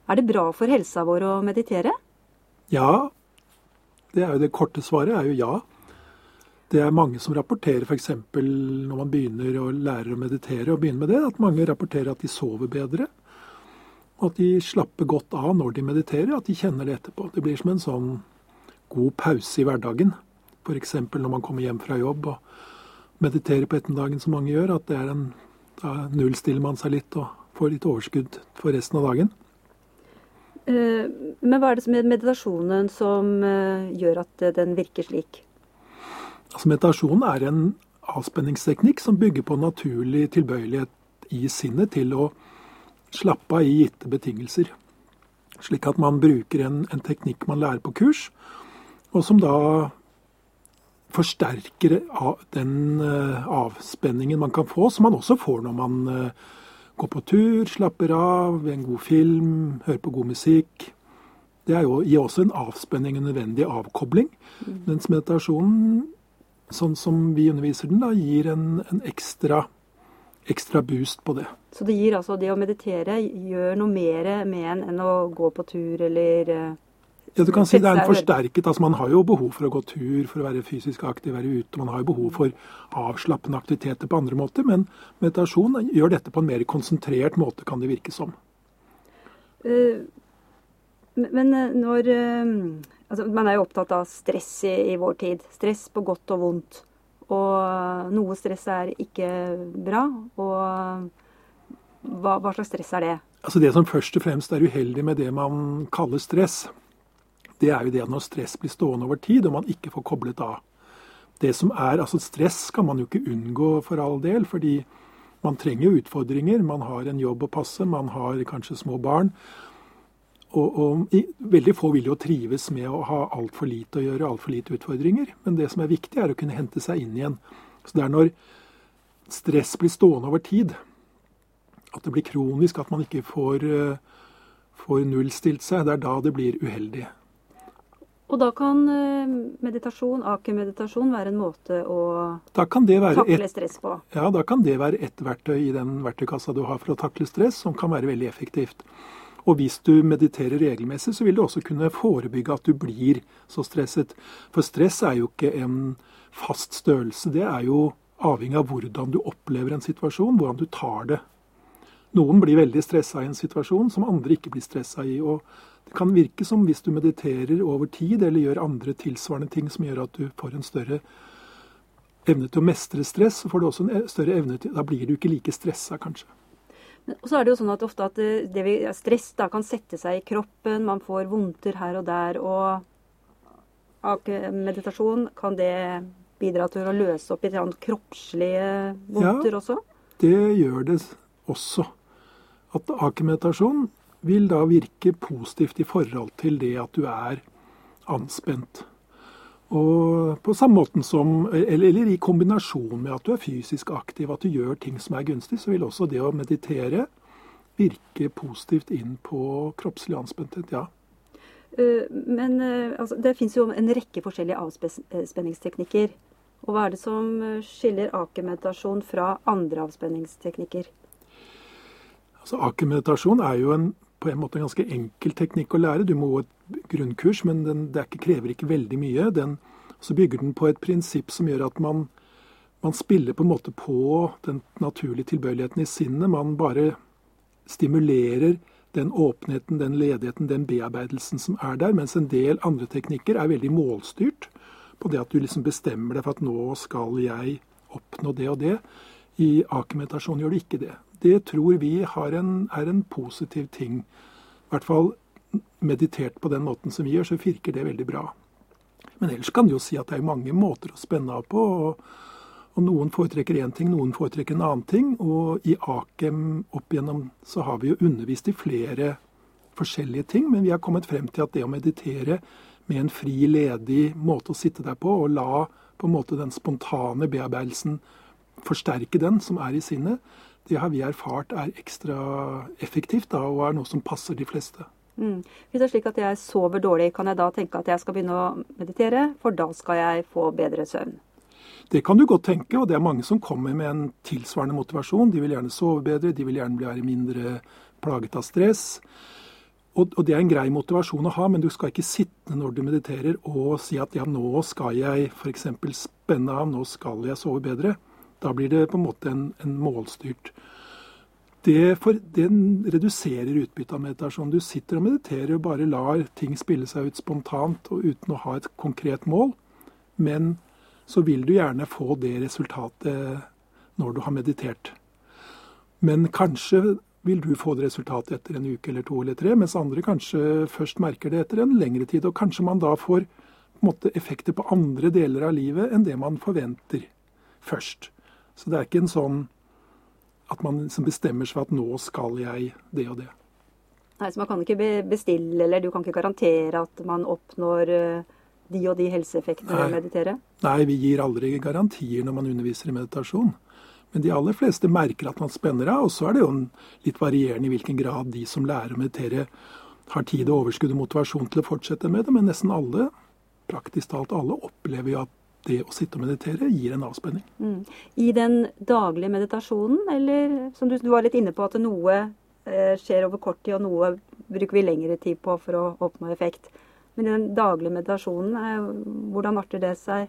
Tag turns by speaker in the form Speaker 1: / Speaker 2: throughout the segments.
Speaker 1: Er det bra for helsa vår å meditere?
Speaker 2: Ja, det korte svaret er jo ja. Det er mange som rapporterer, f.eks. når man begynner å lære å meditere, og begynner med det, at mange rapporterer at de sover bedre, og at de slapper godt av når de mediterer, at de kjenner det etterpå. Det blir som en sånn god pause i hverdagen. For eksempel når man kommer hjem fra jobb og mediterer på ettermiddagen som mange gjør, at da nullstiller man seg litt og får litt overskudd for resten av dagen.
Speaker 1: Men hva er det med meditasjonen som gjør at den virker slik?
Speaker 2: Altså, meditasjon er en avspenningsteknikk som bygger på naturlig tilbøyelighet i sinnet til å slappe av i gitte betingelser. Slik at man bruker en teknikk man lærer på kurs, og som da forsterker den avspenningen man kan få, som man også får når man går på tur, slapper av, ved en god film, hører på god musikk. Det gir også en avspenning, en nødvendig avkobling. Mens meditasjonen, sånn som vi underviser den, da, gir en ekstra boost på det.
Speaker 1: Så det gir altså det å meditere gjør noe mer med enn å gå på tur eller
Speaker 2: Ja, du kan si det er en forsterket. Altså, man har jo behov for å gå tur, for å være fysisk aktiv, være ute. Man har jo behov for avslappende aktiviteter på andre måter, men meditasjon gjør dette på en mer konsentrert måte, kan det virke som.
Speaker 1: Men når altså, man er jo opptatt av stress i vår tid. Stress på godt og vondt. Og noe stress er ikke bra. Og hva slags stress er det? Altså,
Speaker 2: det som først og fremst er uheldig med det man kaller stress, det er jo det at når stress blir stående over tid, og man ikke får koblet av. Det som altså stress kan man jo ikke unngå for all del, fordi man trenger jo utfordringer. Man har en jobb å passe, man har kanskje små barn. Og veldig få vil jo trives med å ha alt for lite å gjøre, alt for lite utfordringer. Men det som er viktig er å kunne hente seg inn igjen. Så det er når stress blir stående over tid, at det blir kronisk, at man ikke får nullstilt seg, det er da det blir uheldig.
Speaker 1: Og da kan meditasjon, AKM-meditasjon, være en måte å takle stress på?
Speaker 2: Ja, da kan det være et verktøy i den verktøykassa du har for å takle stress, som kan være veldig effektivt. Og hvis du mediterer regelmessig, så vil du også kunne forebygge at du blir så stresset. For stress er jo ikke en fast størrelse. Det er jo avhengig av hvordan du opplever en situasjon, hvordan du tar det. Noen blir veldig stresset i en situasjon som andre ikke blir stresset i. Og det kan virke som hvis du mediterer over tid, eller gjør andre tilsvarende ting som gjør at du får en større evne til å mestre stress, så får du også en større evne til, da blir du ikke like stresset kanskje.
Speaker 1: Og så er det jo sånn at ofte at stress da kan sette seg i kroppen, man får vondter her og der, og meditasjon, kan det bidra til å løse opp i kroppslige vondter også?
Speaker 2: Ja, det gjør det også. At AKM-meditasjon vil da virke positivt i forhold til det at du er anspent. Og på samme måten som, eller i kombinasjon med at du er fysisk aktiv, at du gjør ting som er gunstig, så vil også det å meditere virke positivt inn på kroppslig anspenthet, ja.
Speaker 1: Men altså, det finnes jo en rekke forskjellige avspenningsteknikker. Og hva er det som skiller AKM-meditasjon fra andre avspenningsteknikker?
Speaker 2: Altså, AKM-meditasjon er jo på en måte en ganske enkel teknikk å lære. Du må ha et grunnkurs, men krever ikke veldig mye. Så bygger den på et prinsipp som gjør at man spiller på en måte på den naturlige tilbøyeligheten i sinnet. Man bare stimulerer den åpenheten, den ledigheten, den bearbeidelsen som er der. Mens en del andre teknikker er veldig målstyrt på det at du liksom bestemmer deg for at nå skal jeg oppnå det og det. I AKM-meditasjon gjør det ikke det. Det tror vi er en positiv ting. I hvert fall meditert på den måten som vi gjør, så virker det veldig bra. Men ellers kan du jo si at det er mange måter å spenne av på, og noen foretrekker en ting, noen foretrekker en annen ting. Og i AKM opp igjennom så har vi jo undervist i flere forskjellige ting, men vi har kommet frem til at det å meditere med en fri, ledig måte å sitte der på, og la på en måte den spontane bearbeidelsen forsterke den som er i sinnet, det har vi erfart er ekstra effektivt da, og er noe som passer de fleste.
Speaker 1: Hvis det er slik at jeg sover dårlig, kan jeg da tenke at jeg skal begynne å meditere, for da skal jeg få bedre søvn?
Speaker 2: Det kan du godt tenke, og det er mange som kommer med en tilsvarende motivasjon. De vil gjerne sove bedre, de vil gjerne bli mindre plaget av stress. Og det er en grei motivasjon å ha, men du skal ikke sitte når du mediterer og si at ja, nå skal jeg for eksempel spenne av, nå skal jeg sove bedre. Da blir det på en måte en målstyrt. Det reduserer utbyttet av meditasjon. Du sitter og mediterer og bare lar ting spille seg ut spontant og uten å ha et konkret mål. Men så vil du gjerne få det resultatet når du har meditert. Men kanskje vil du få det resultatet etter en uke eller 2 eller 3, mens andre kanskje først merker det etter en lengre tid. Og kanskje man da får på en måte effekter på andre deler av livet enn det man forventer først. Så det er ikke en sånn at man liksom bestemmer seg for at nå skal jeg det og det.
Speaker 1: Nei, så man kan ikke bestille, eller du kan ikke garantere at man oppnår de og de helseeffekter ved å meditere?
Speaker 2: Nei, vi gir aldri garantier når man underviser i meditasjon. Men de aller fleste merker at man spenner av, og så er det jo litt varierende i hvilken grad de som lærer å meditere har tid og overskudd og motivasjon til å fortsette med det, men nesten alle, praktisk talt alle, opplever jo at det å sitte og meditere gir en avspenning.
Speaker 1: I den daglige meditasjonen, eller som du var litt inne på, at noe skjer over kort tid, og noe bruker vi lengre tid på for å oppnå effekt. Men i den daglige meditasjonen, hvordan arter det seg?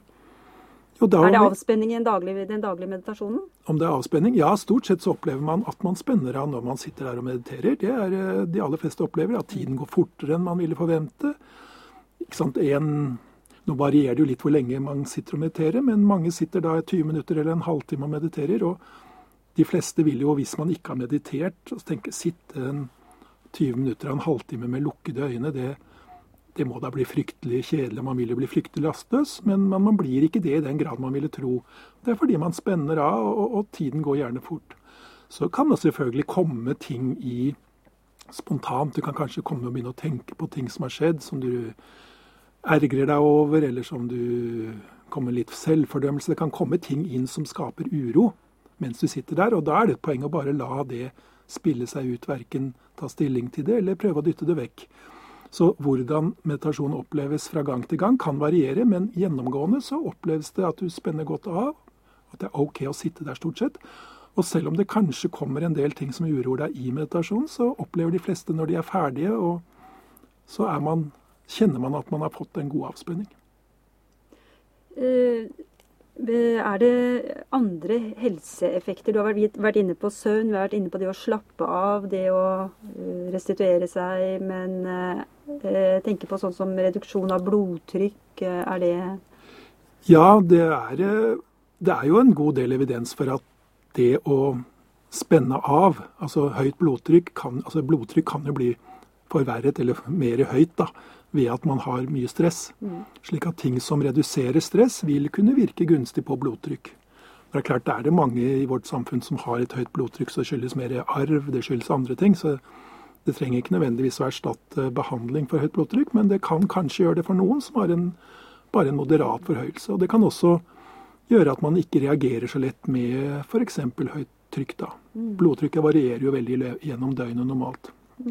Speaker 1: Er det avspenning i den daglige meditasjonen? Om
Speaker 2: det er avspenning? Ja, stort sett så opplever man at man spenner av når man sitter der og mediterer. Det er de aller fleste opplever, at tiden går fortere enn man ville forvente. Ikke sant? Nå varierer det jo litt hvor lenge man sitter og mediterer, men mange sitter da 20 minutter eller en halvtime og mediterer. Og de fleste vil jo, hvis man ikke har meditert, sitte 20 minutter og en halvtime med lukkede øyne. Det må da bli fryktelig kjedelig, man vil jo bli fryktelig lastløs, men man blir ikke det i den grad man ville tro. Det er fordi man spenner av, og tiden går gjerne fort. Så kan det selvfølgelig komme ting spontant. Du kan kanskje komme og begynne å tenke på ting som har skjedd, som du ergrer deg over, eller som du kommer litt selvfordømmelse. Det kan komme ting inn som skaper uro mens du sitter der, og da er det et poeng å bare la det spille seg ut, hverken ta stilling til det, eller prøve å dytte det vekk. Så hvordan meditasjon oppleves fra gang til gang kan variere, men gjennomgående så oppleves det at du spenner godt av, at det er ok å sitte der stort sett. Og selv om det kanskje kommer en del ting som uroer deg i meditasjon, så opplever de fleste når de er ferdige, og så kjenner man at man har fått en god avspenning.
Speaker 1: Er det andre helseeffekter? Du har vært inne på søvn, vi har vært inne på det å slappe av, det å restituere seg, men tenker på sånn som reduksjon av blodtrykk, er det?
Speaker 2: Ja, det er jo en god del evidens for at det å spenne av, altså høyt blodtrykk kan jo bli forverret eller mer høyt da, ved at man har mye stress. Slik at ting som reduserer stress vil kunne virke gunstig på blodtrykk. Det er klart, det er det mange i vårt samfunn som har et høyt blodtrykk, så skyldes mer arv, det skyldes andre ting. Så det trenger ikke nødvendigvis å erstatte behandling for høyt blodtrykk, men det kan kanskje gjøre det for noen som har bare en moderat forhøyelse. Og det kan også gjøre at man ikke reagerer så lett med for eksempel høyt trykk da. Blodtrykket varierer jo veldig gjennom døgnet normalt.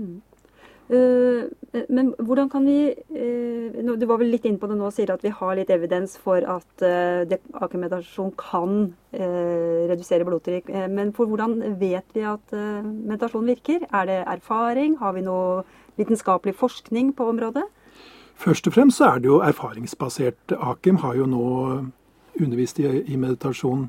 Speaker 1: Men hvordan kan vi, du var vel litt inne på det nå og sier at vi har litt evidens for at meditasjon kan redusere blodtrykk, men for hvordan vet vi at meditasjon virker? Er det erfaring? Har vi noe vitenskapelig forskning på området?
Speaker 2: Først og fremst så er det jo erfaringsbasert. Akim har jo nå undervist i meditasjon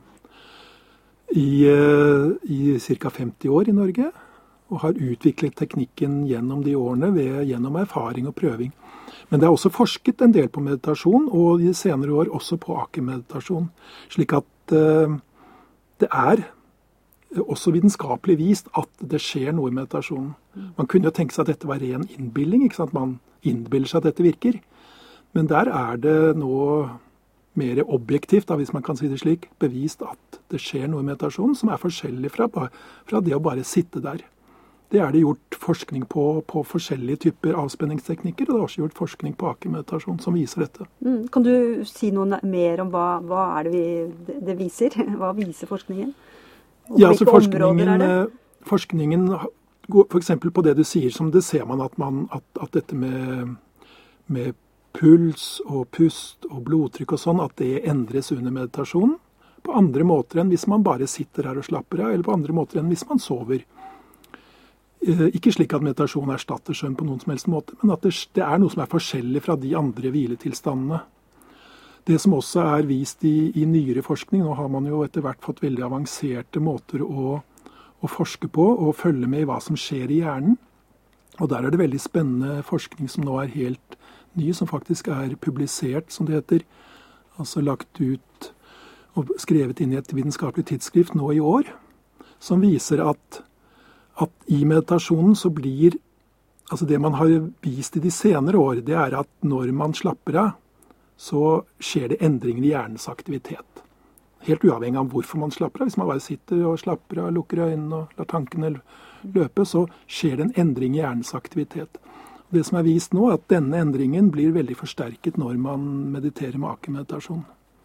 Speaker 2: i ca. 50 år i Norge, og har utviklet teknikken gjennom de årene gjennom erfaring og prøving. Men det er også forsket en del på meditasjon, og i de senere år også på Akim-meditasjon. Slik at det er også vitenskapelig vist at det skjer noe i meditasjonen. Man kunne jo tenke seg at dette var ren innbilning, ikke sant? Man innbiller seg at dette virker. Men der er det nå mer objektivt, hvis man kan si det slik, bevist at det skjer noe i meditasjonen som er forskjellig fra det å bare sitte der. Det er det gjort forskning på forskjellige typer avspenningsteknikker, og det er også gjort forskning på Akim-meditasjon som viser dette.
Speaker 1: Kan du si noe mer om hva er det viser? Hva viser forskningen?
Speaker 2: Ja, altså forskningen går for eksempel på det du sier, som det ser man at dette med puls og pust og blodtrykk og sånn, at det endres under meditasjonen på andre måter enn hvis man bare sitter her og slapper av, eller på andre måter enn hvis man sover. Ikke slik at meditasjon erstatter søvn på noen som helst måte, men at det er noe som er forskjellig fra de andre hviletilstandene. Det som også er vist i nyere forskning, nå har man jo etter hvert fått veldig avanserte måter å forske på og følge med i hva som skjer i hjernen. Og der er det veldig spennende forskning som nå er helt ny, som faktisk er publisert, som det heter. Altså lagt ut og skrevet inn i et vitenskapelig tidsskrift nå i år, som viser at i meditasjonen så blir, altså det man har vist i de senere år, det er at når man slapper av, så skjer det endringer i hjernens aktivitet. Helt uavhengig av hvorfor man slapper av. Hvis man bare sitter og slapper av, lukker øynene og lar tankene løpe, så skjer det en endring i hjernens aktivitet. Det som er vist nå, er at denne endringen blir veldig forsterket når man mediterer med akemeditasjon.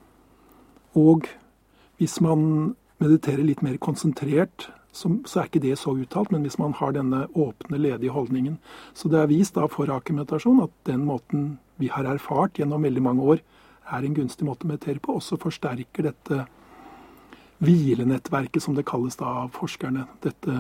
Speaker 2: Og hvis man mediterer litt mer konsentrert, så er ikke det så uttalt, men hvis man har denne åpne, ledige holdningen. Så det er vist da for akemeditasjon at den måten vi har erfart gjennom veldig mange år, er en gunstig måte å meditere på, også forsterker dette hvilenettverket, som det kalles da av forskerne. Dette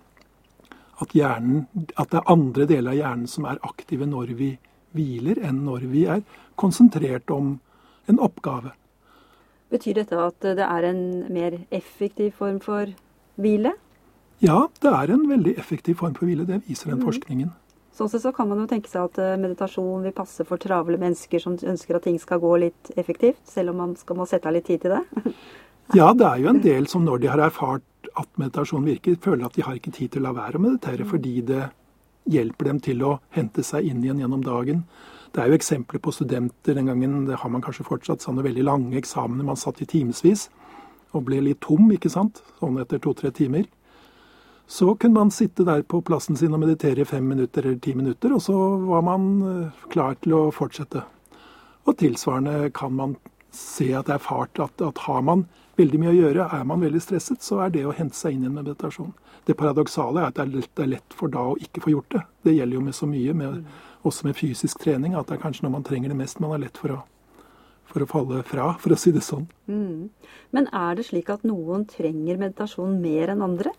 Speaker 2: at det er andre deler av hjernen som er aktive når vi hviler, enn når vi er konsentrert om en oppgave.
Speaker 1: Betyr dette at det er en mer effektiv form for hvile?
Speaker 2: Ja, det er en veldig effektiv form for hvile. Det viser den forskningen.
Speaker 1: Sånn sett så kan man jo tenke seg at meditasjon vil passe for travle mennesker som ønsker at ting skal gå litt effektivt, selv om man må sette av litt tid til det.
Speaker 2: Ja, det er jo en del som når de har erfart at meditasjon virker, føler at de har ikke tid til å la være å meditere, fordi det hjelper dem til å hente seg inn igjen gjennom dagen. Det er jo eksempler på studenter, den gangen det har man kanskje fortsatt sånne veldig lange eksamener, man satt i timesvis og ble litt tom, ikke sant, sånn etter 2-3 timer. Så kunne man sitte der på plassen sin og meditere i 5 minutter eller 10 minutter, og så var man klar til å fortsette. Og tilsvarende kan man se at det er erfart at har man veldig mye å gjøre, er man veldig stresset, så er det å hente seg inn i en meditasjon. Det paradoksale er at det er lett for da å ikke få gjort det. Det gjelder jo med så mye, også med fysisk trening, at det er kanskje når man trenger det mest, man er lett for å falle fra, for å si det sånn.
Speaker 1: Men er det slik at noen trenger meditasjon mer enn andre?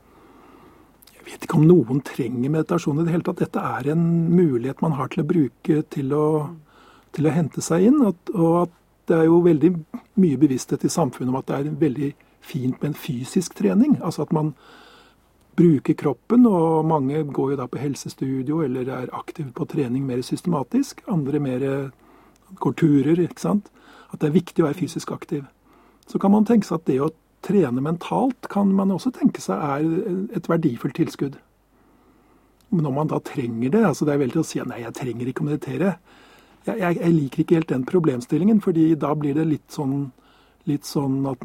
Speaker 2: Jeg vet ikke om noen trenger meditasjon i det hele tatt. Dette er en mulighet man har til å bruke til å hente seg inn, og at det er jo veldig mye bevissthet i samfunnet om at det er veldig fint med en fysisk trening. Altså at man bruker kroppen, og mange går jo da på helsestudio eller er aktive på trening mer systematisk. Andre mer går turer, ikke sant. At det er viktig å være fysisk aktiv. Så kan man tenke seg at det å trene mentalt kan man også tenke seg er et verdifullt tilskudd. Men når man da trenger det, altså det er veldig å si at nei, jeg trenger ikke å meditere. Jeg liker ikke helt den problemstillingen, fordi da blir det litt sånn at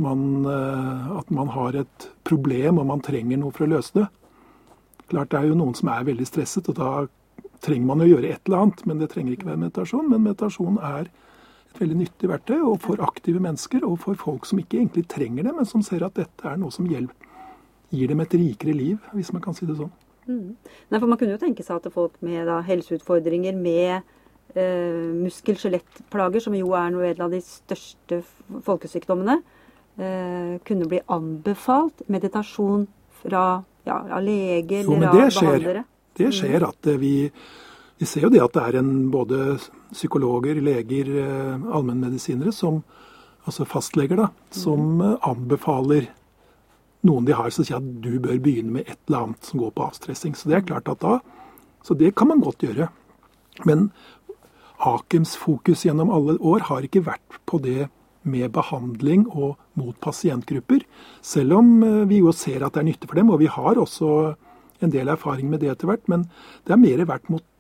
Speaker 2: man har et problem og man trenger noe for å løse det. Klart det er jo noen som er veldig stresset, og da trenger man å gjøre et eller annet, men det trenger ikke være meditasjon. Men meditasjon er et veldig nyttig verktøy, og for aktive mennesker, og for folk som ikke egentlig trenger det, men som ser at dette er noe som gir dem et rikere liv, hvis man kan si det sånn.
Speaker 1: Nei, for man kunne jo tenke seg at folk med helseutfordringer, med muskel-skjelettplager, som jo er en av de største folkesykdommene, kunne bli anbefalt meditasjon fra leger eller av behandlere.
Speaker 2: Det skjer at vi ser jo det at det er både psykologer, leger, allmennmedisinere, altså fastleger da, som anbefaler noen de har, som sier at du bør begynne med et eller annet som går på avstressing. Så det er klart at så det kan man godt gjøre. Men Akems fokus gjennom alle år har ikke vært på det med behandling og mot pasientgrupper, selv om vi jo ser at det er nyttig for dem, og vi har også en del erfaring med det etter hvert, men det er mer vært mot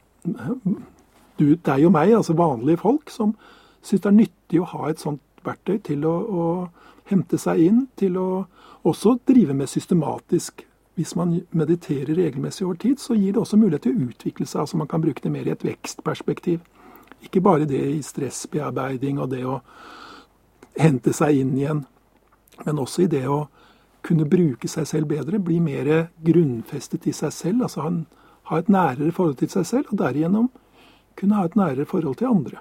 Speaker 2: deg og meg, altså vanlige folk, som synes det er nyttig å ha et sånt verktøy til å hente seg inn, til å også drive med systematisk. Hvis man mediterer regelmessig over tid, så gir det også mulighet til å utvikle seg. Altså man kan bruke det mer i et vekstperspektiv. Ikke bare det i stressbearbeiding og det å hente seg inn igjen, men også i det å kunne bruke seg selv bedre, bli mer grunnfestet i seg selv, altså ha et nærere forhold til seg selv, og derigjennom kunne ha et nærere forhold til andre.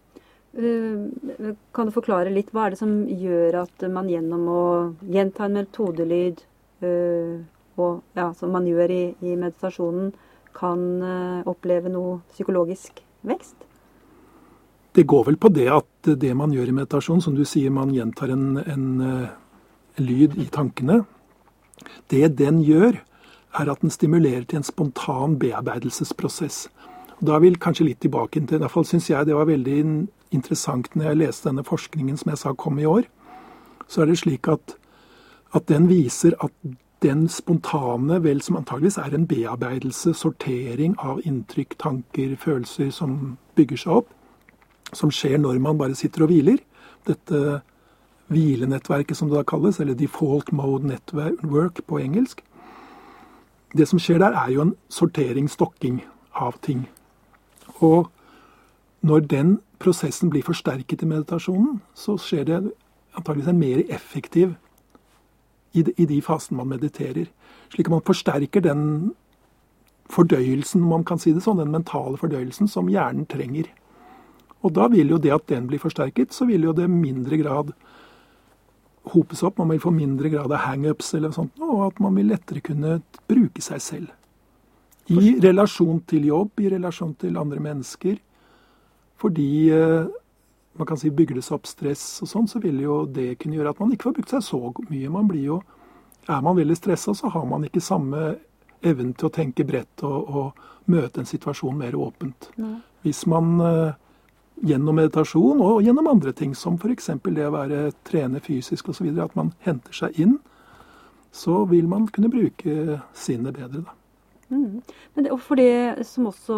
Speaker 1: Kan du forklare litt, hva er det som gjør at man gjennom å gjenta en metodelyd og som man gjør i meditasjonen, kan oppleve noe psykologisk vekst?
Speaker 2: Det går vel på det at det man gjør i meditasjon, som du sier, man gjentar en lyd i tankene. Det den gjør, er at den stimulerer til en spontan bearbeidelsesprosess. Da vil kanskje litt tilbake til, i hvert fall synes jeg det var veldig interessant når jeg leste denne forskningen som jeg sa kom i år. Så er det slik at den viser at den spontane, vel som antageligvis er en bearbeidelse, sortering av inntrykk, tanker, følelser som bygger seg opp, som skjer når man bare sitter og hviler. Dette hvilenettverket som det da kalles, eller default mode network på engelsk. Det som skjer der er jo en sortering, stokking av ting. Og når den prosessen blir forsterket i meditasjonen, så skjer det antageligvis en mer effektiv i de fasene man mediterer. Slik at man forsterker den fordøyelsen, om man kan si det sånn, den mentale fordøyelsen som hjernen trenger. Og da vil jo det at den blir forsterket, så vil jo det mindre grad hopes opp. Man vil få mindre grad av hang-ups eller sånt, og at man vil lettere kunne bruke seg selv. I relasjon til jobb, i relasjon til andre mennesker. Fordi man kan si bygger det seg opp stress og sånn, så vil jo det kunne gjøre at man ikke får brukt seg så mye. Er man veldig stresset, så har man ikke samme evnen til å tenke bredt og møte en situasjon mer åpent. Nei. Hvis man gjennom meditasjon og gjennom andre ting, som for eksempel det å trene fysisk og så videre, at man henter seg inn, så vil man kunne bruke sinnet bedre da.
Speaker 1: Men for det som også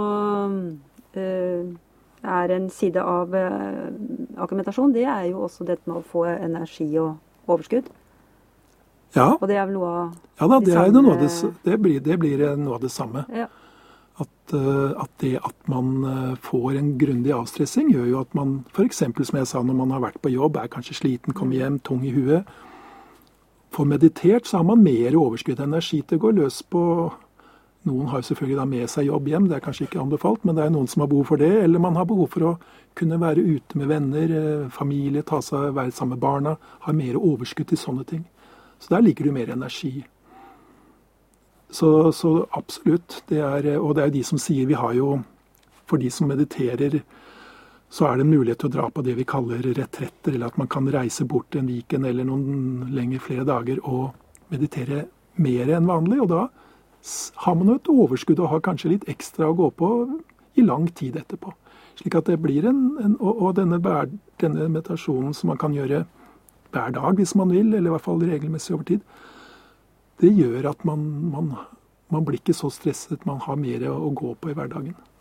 Speaker 1: er en side av meditasjon, det er jo også dette med å få energi og overskudd.
Speaker 2: Ja.
Speaker 1: Og det er vel noe av
Speaker 2: det blir noe av det samme. Ja. At det at man får en grundig avstressing gjør jo at man, for eksempel som jeg sa, når man har vært på jobb, er kanskje sliten, kommer hjem, tung i huet, får meditert, så har man mer overskudd energi til å gå løs på. Noen har selvfølgelig da med seg jobb hjem, det er kanskje ikke anbefalt, men det er noen som har behov for det, eller man har behov for å kunne være ute med venner, familie, være sammen med barna, ha mer overskudd til sånne ting. Så der ligger det mer energi. Så absolutt, og det er de som sier, vi har jo, for de som mediterer, så er det en mulighet til å dra på det vi kaller retretter, eller at man kan reise bort en weekend eller noen lenger flere dager og meditere mer enn vanlig, og da har man jo et overskudd og har kanskje litt ekstra å gå på i lang tid etterpå. Slik at det blir og denne meditasjonen som man kan gjøre hver dag hvis man vil, eller i hvert fall regelmessig over tid, det gjør at man blir ikke så stresset, man har mer å gå på i hverdagen.